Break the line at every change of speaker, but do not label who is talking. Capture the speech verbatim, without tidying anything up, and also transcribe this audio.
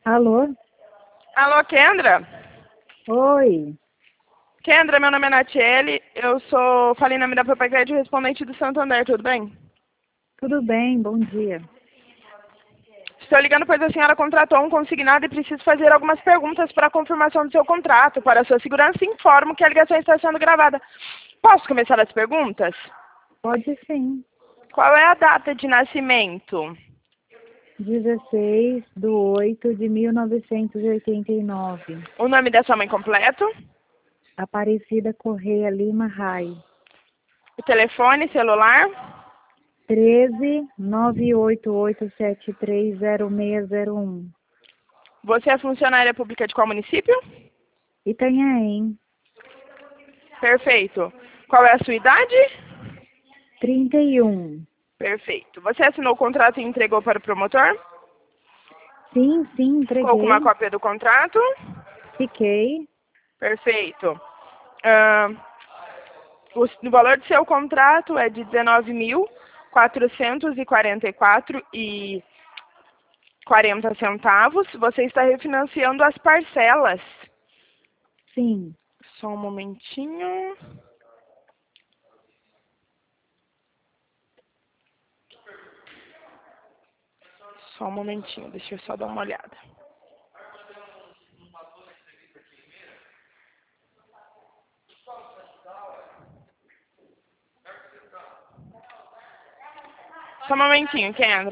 Alô?
Alô, Kendra?
Oi.
Kendra, meu nome é Natiele, eu sou, falei em nome da Papai Crédito, respondente do Santander, tudo bem?
Tudo bem, bom dia.
Estou ligando pois a senhora contratou um consignado e preciso fazer algumas perguntas para a confirmação do seu contrato. Para a sua segurança, informo que a ligação está sendo gravada. Posso começar as perguntas?
Pode sim.
Qual é a data de nascimento?
dezesseis de oito de mil novecentos e oitenta e nove.
O nome da sua mãe completo?
Aparecida Correia Lima Rai.
O telefone, celular?
treze, nove oito oito sete três zero seis zero um.
Você é funcionária pública de qual município?
Itanhaém.
Perfeito. Qual é a sua idade?
trinta e um.
Perfeito. Você assinou o contrato e entregou para o promotor?
Sim, sim,
Ficou com uma
entreguei.
cópia do contrato?
Fiquei.
Perfeito. Ah, o, o valor do seu contrato é de dezenove mil quatrocentos e quarenta e quatro e quarenta centavos. Você está refinanciando as parcelas.
Sim.
Só um momentinho. Só um momentinho, deixa eu só dar uma olhada. Só um momentinho, Kendra.